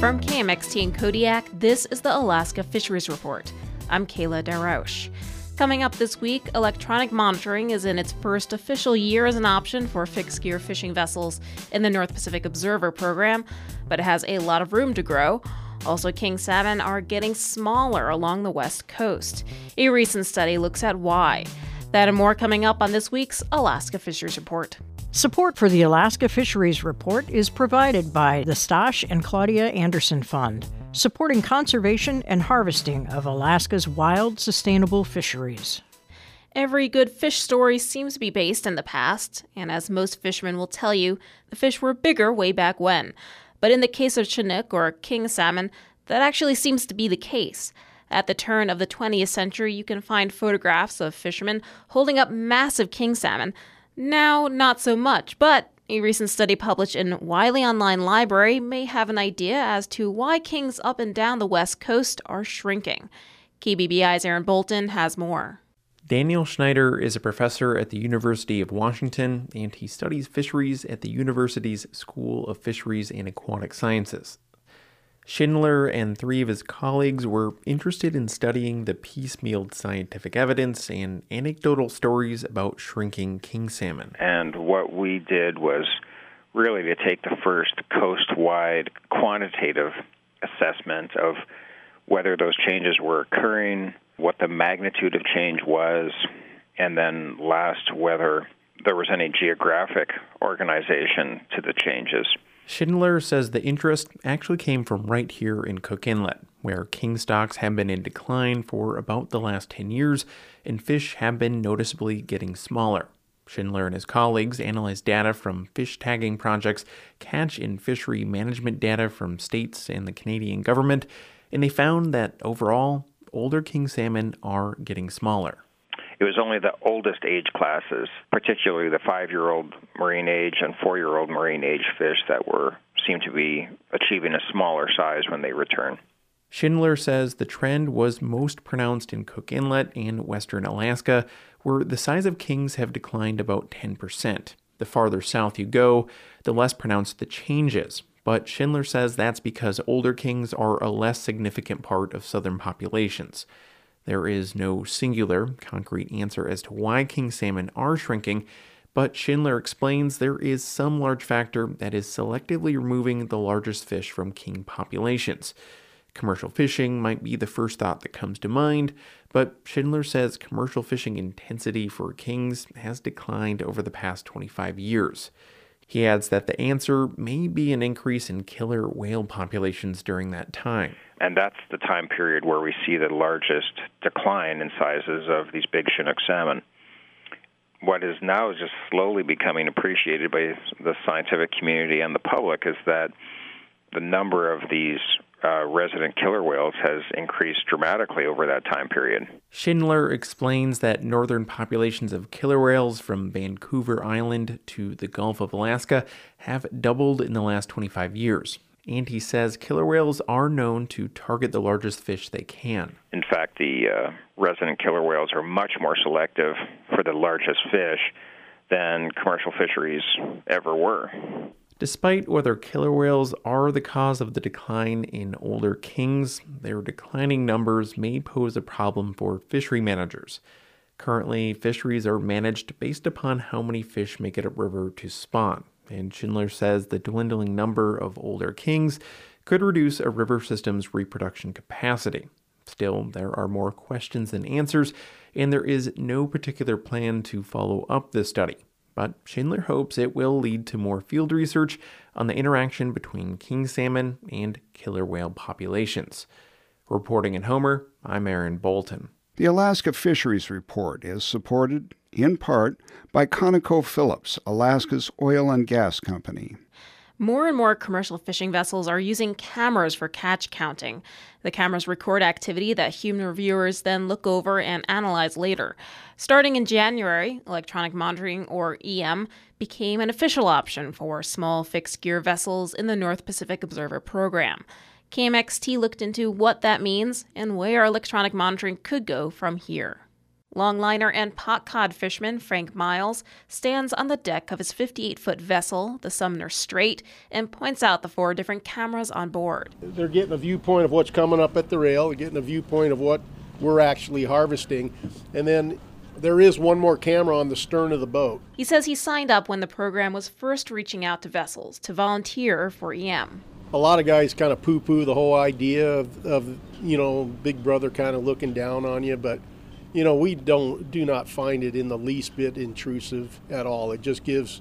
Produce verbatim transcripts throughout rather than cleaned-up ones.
From K M X T in Kodiak, this is the Alaska Fisheries Report. I'm Kayla Daraush. Coming up this week, electronic monitoring is in its first official year as an option for fixed-gear fishing vessels in the North Pacific Observer program, but it has a lot of room to grow. Also, king salmon are getting smaller along the west coast. A recent study looks at why. That and more coming up on this week's Alaska Fisheries Report. Support for the Alaska Fisheries Report is provided by the Stosh and Claudia Anderson Fund, supporting conservation and harvesting of Alaska's wild, sustainable fisheries. Every good fish story seems to be based in the past, and as most fishermen will tell you, the fish were bigger way back when. But in the case of Chinook or king salmon, that actually seems to be the case. At the turn of the twentieth century, you can find photographs of fishermen holding up massive king salmon. Now, not so much, but a recent study published in Wiley Online Library may have an idea as to why kings up and down the west coast are shrinking. K B B I's Aaron Bolton has more. Daniel Schneider is a professor at the University of Washington, and he studies fisheries at the university's School of Fisheries and Aquatic Sciences. Schindler and three of his colleagues were interested in studying the piecemealed scientific evidence and anecdotal stories about shrinking king salmon. And what we did was really to take the first coast-wide quantitative assessment of whether those changes were occurring, what the magnitude of change was, and then last, whether there was any geographic organization to the changes. Schindler says the interest actually came from right here in Cook Inlet, where king stocks have been in decline for about the last ten years, and fish have been noticeably getting smaller. Schindler and his colleagues analyzed data from fish tagging projects, catch and fishery management data from states and the Canadian government, and they found that overall, older king salmon are getting smaller. It was only the oldest age classes, particularly the five-year-old marine age and four-year-old marine age fish that were seemed to be achieving a smaller size when they return. Schindler says the trend was most pronounced in Cook Inlet and western Alaska, where the size of kings have declined about ten percent. The farther south you go, the less pronounced the change is. But Schindler says that's because older kings are a less significant part of southern populations. There is no singular, concrete answer as to why king salmon are shrinking, but Schindler explains there is some large factor that is selectively removing the largest fish from king populations. Commercial fishing might be the first thought that comes to mind, but Schindler says commercial fishing intensity for kings has declined over the past twenty-five years. He adds that the answer may be an increase in killer whale populations during that time. And that's the time period where we see the largest decline in sizes of these big Chinook salmon. What is now just slowly becoming appreciated by the scientific community and the public is that the number of these uh, resident killer whales has increased dramatically over that time period. Schindler explains that northern populations of killer whales from Vancouver Island to the Gulf of Alaska have doubled in the last twenty-five years. And he says killer whales are known to target the largest fish they can. In fact, the uh, resident killer whales are much more selective for the largest fish than commercial fisheries ever were. Despite whether killer whales are the cause of the decline in older kings, their declining numbers may pose a problem for fishery managers. Currently, fisheries are managed based upon how many fish make it upriver to spawn. And Schindler says the dwindling number of older kings could reduce a river system's reproduction capacity. Still, there are more questions than answers, and there is no particular plan to follow up this study. But Schindler hopes it will lead to more field research on the interaction between king salmon and killer whale populations. Reporting in Homer, I'm Aaron Bolton. The Alaska Fisheries Report is supported, in part, by ConocoPhillips, Alaska's oil and gas company. More and more commercial fishing vessels are using cameras for catch counting. The cameras record activity that human reviewers then look over and analyze later. Starting in January, electronic monitoring, or E M, became an official option for small fixed-gear vessels in the North Pacific Observer program. K M X T looked into what that means and where electronic monitoring could go from here. Longliner and pot cod fisherman Frank Miles stands on the deck of his fifty-eight-foot vessel, the Sumner Strait, and points out the four different cameras on board. They're getting a viewpoint of what's coming up at the rail, they're getting a viewpoint of what we're actually harvesting, and then there is one more camera on the stern of the boat. He says he signed up when the program was first reaching out to vessels to volunteer for E M. A lot of guys kind of poo-poo the whole idea of, of, you know, Big Brother kind of looking down on you, but, you know, we don't do not find it in the least bit intrusive at all. It just gives,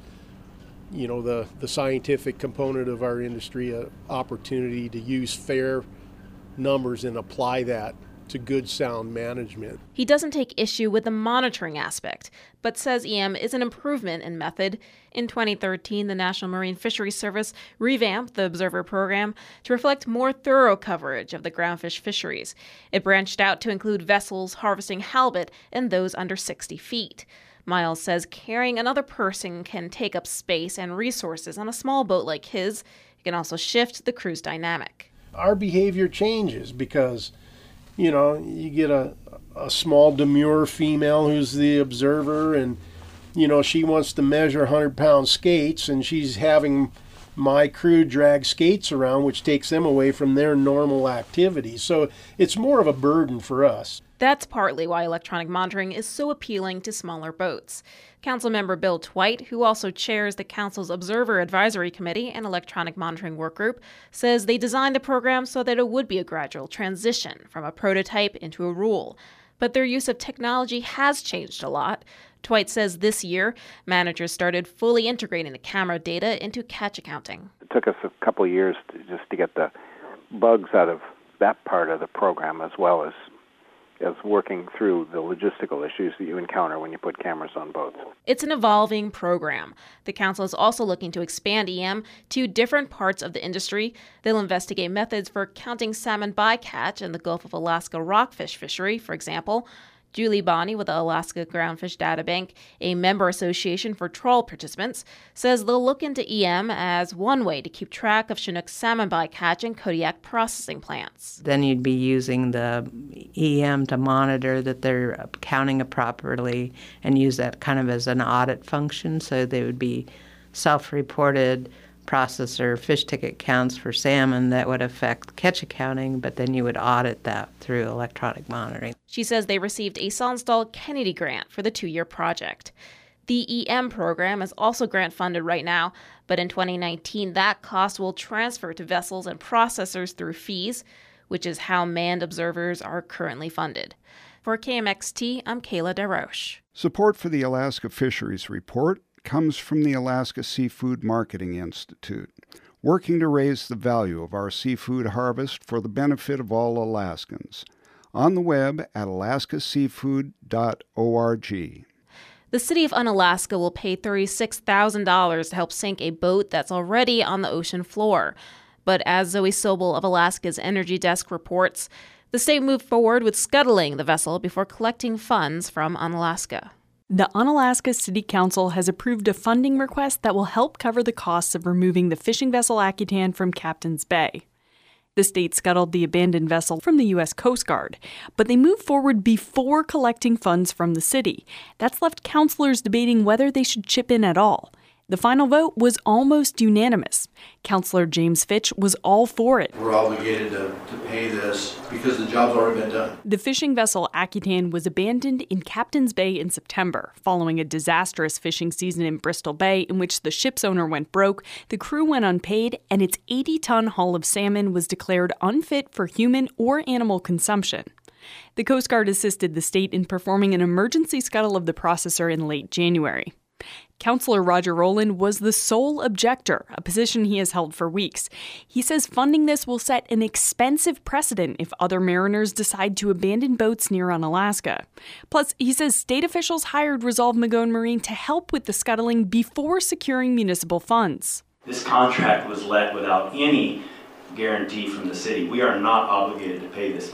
you know, the, the scientific component of our industry an opportunity to use fair numbers and apply that to good sound management. He doesn't take issue with the monitoring aspect, but says E M is an improvement in method. In twenty thirteen, the National Marine Fisheries Service revamped the Observer program to reflect more thorough coverage of the groundfish fisheries. It branched out to include vessels harvesting halibut and those under sixty feet. Miles says carrying another person can take up space and resources on a small boat like his. It can also shift the crew's dynamic. Our behavior changes because you know, you get a, a small demure female who's the observer, and, you know, she wants to measure one hundred pound skates, and she's having my crew drag skates around, which takes them away from their normal activities. So it's more of a burden for us. That's partly why electronic monitoring is so appealing to smaller boats. Councilmember Bill Twite, who also chairs the Council's Observer Advisory Committee and Electronic Monitoring Workgroup, says they designed the program so that it would be a gradual transition from a prototype into a rule. But their use of technology has changed a lot. Twite says this year, managers started fully integrating the camera data into catch accounting. It took us a couple of years to, just to get the bugs out of that part of the program, as well as as working through the logistical issues that you encounter when you put cameras on boats. It's an evolving program. The council is also looking to expand E M to different parts of the industry. They'll investigate methods for counting salmon bycatch in the Gulf of Alaska rockfish fishery, for example. Julie Bonney with the Alaska Groundfish Data Bank, a member association for trawl participants, says they'll look into E M as one way to keep track of Chinook salmon bycatch in Kodiak processing plants. Then you'd be using the E M to monitor that they're counting it properly and use that kind of as an audit function, so they would be self-reported processor fish ticket counts for salmon that would affect catch accounting, but then you would audit that through electronic monitoring. She says they received a Sonsdal Kennedy grant for the two-year project. The E M program is also grant-funded right now, but in twenty nineteen, that cost will transfer to vessels and processors through fees, which is how manned observers are currently funded. For K M X T, I'm Kayla DeRoche. Support for the Alaska Fisheries Report comes from the Alaska Seafood Marketing Institute, working to raise the value of our seafood harvest for the benefit of all Alaskans. On the web at alaska seafood dot org. The city of Unalaska will pay thirty-six thousand dollars to help sink a boat that's already on the ocean floor. But as Zoe Sobel of Alaska's Energy Desk reports, the state moved forward with scuttling the vessel before collecting funds from Unalaska. The Unalaska City Council has approved a funding request that will help cover the costs of removing the fishing vessel Akutan from Captain's Bay. The state scuttled the abandoned vessel from the U S Coast Guard, but they moved forward before collecting funds from the city. That's left councilors debating whether they should chip in at all. The final vote was almost unanimous. Councilor James Fitch was all for it. We're obligated to, to pay this because the job's already been done. The fishing vessel Akutan was abandoned in Captain's Bay in September, following a disastrous fishing season in Bristol Bay in which the ship's owner went broke, the crew went unpaid, and its eighty-ton haul of salmon was declared unfit for human or animal consumption. The Coast Guard assisted the state in performing an emergency scuttle of the processor in late January. Councilor Roger Rowland was the sole objector, a position he has held for weeks. He says funding this will set an expensive precedent if other mariners decide to abandon boats near Unalaska. Plus, he says state officials hired Resolve Magone Marine to help with the scuttling before securing municipal funds. This contract was let without any guarantee from the city. We are not obligated to pay this money.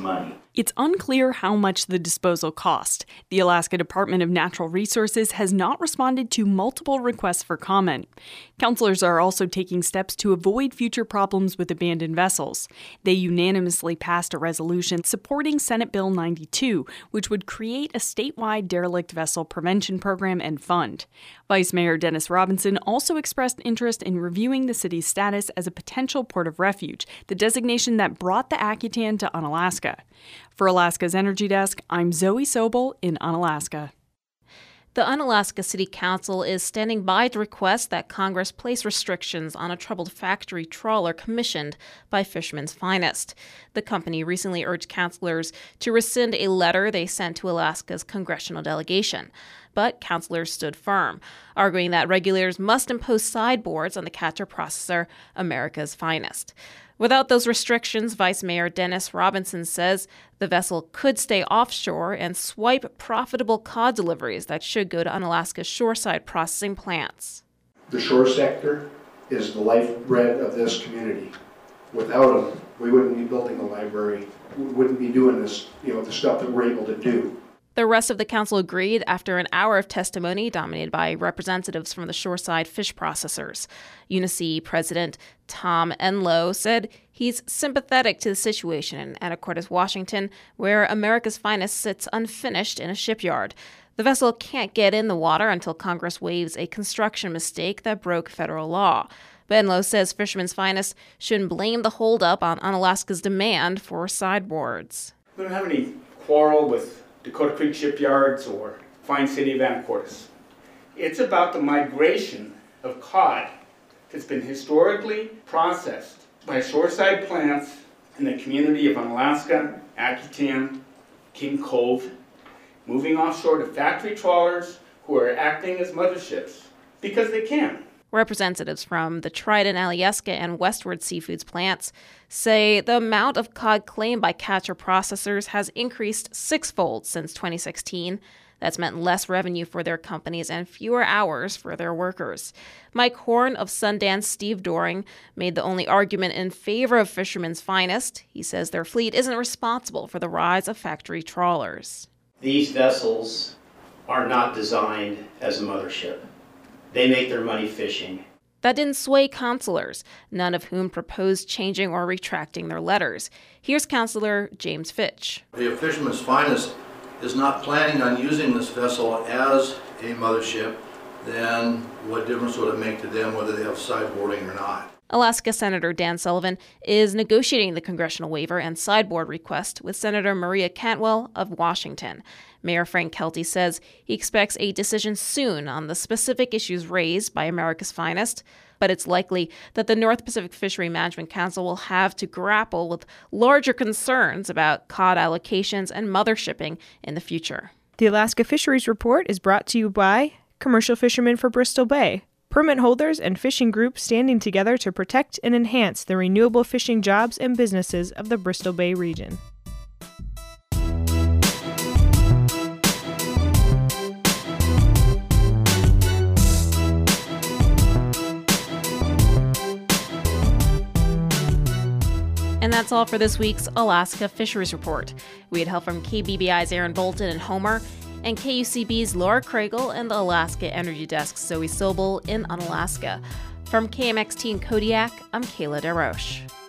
It's unclear how much the disposal cost. The Alaska Department of Natural Resources has not responded to multiple requests for comment. Councilors are also taking steps to avoid future problems with abandoned vessels. They unanimously passed a resolution supporting Senate Bill ninety-two, which would create a statewide derelict vessel prevention program and fund. Vice Mayor Dennis Robinson also expressed interest in reviewing the city's status as a potential port of refuge, the designation that brought the Akutan to Unalaska. For Alaska's Energy Desk, I'm Zoe Sobel in Unalaska. The Unalaska City Council is standing by to request that Congress place restrictions on a troubled factory trawler commissioned by Fisherman's Finest. The company recently urged councilors to rescind a letter they sent to Alaska's congressional delegation. But councilors stood firm, arguing that regulators must impose sideboards on the catcher processor, America's Finest. Without those restrictions, Vice Mayor Dennis Robinson says the vessel could stay offshore and swipe profitable cod deliveries that should go to Unalaska's shoreside processing plants. The shore sector is the lifeblood of this community. Without them, we wouldn't be building a library, we wouldn't be doing this, you know, the stuff that we're able to do. The rest of the council agreed after an hour of testimony dominated by representatives from the shoreside fish processors. Unisea President Tom Enlow said he's sympathetic to the situation in Anacortes, Washington, where America's Finest sits unfinished in a shipyard. The vessel can't get in the water until Congress waives a construction mistake that broke federal law. But Enlow says Fisherman's Finest shouldn't blame the holdup on Unalaska's demand for sideboards. We don't have any quarrel with Dakota Creek Shipyards or fine city of Anacortes. It's about the migration of cod that's been historically processed by shoreside plants in the community of Unalaska, Akutan, King Cove, moving offshore to factory trawlers who are acting as motherships because they can. Representatives from the Trident, Alyeska, and Westward Seafoods plants say the amount of cod claimed by catcher processors has increased sixfold since twenty sixteen. That's meant less revenue for their companies and fewer hours for their workers. Mike Horn of Sundance Steve Doring made the only argument in favor of Fisherman's Finest. He says their fleet isn't responsible for the rise of factory trawlers. These vessels are not designed as a mothership. They make their money fishing. That didn't sway councilors, none of whom proposed changing or retracting their letters. Here's Councilor James Fitch. If Fisherman's Finest is not planning on using this vessel as a mothership, then what difference would it make to them whether they have sideboarding or not? Alaska Senator Dan Sullivan is negotiating the congressional waiver and sideboard request with Senator Maria Cantwell of Washington. Mayor Frank Kelty says he expects a decision soon on the specific issues raised by America's Finest, but it's likely that the North Pacific Fishery Management Council will have to grapple with larger concerns about cod allocations and mother shipping in the future. The Alaska Fisheries Report is brought to you by Commercial Fishermen for Bristol Bay, permit holders and fishing groups standing together to protect and enhance the renewable fishing jobs and businesses of the Bristol Bay region. And that's all for this week's Alaska Fisheries Report. We had help from K B B I's Aaron Bolton and Homer, and K U C B's Laura Kragel and the Alaska Energy Desk's Zoe Sobel in Unalaska. From K M X T in Kodiak, I'm Kayla DeRoche.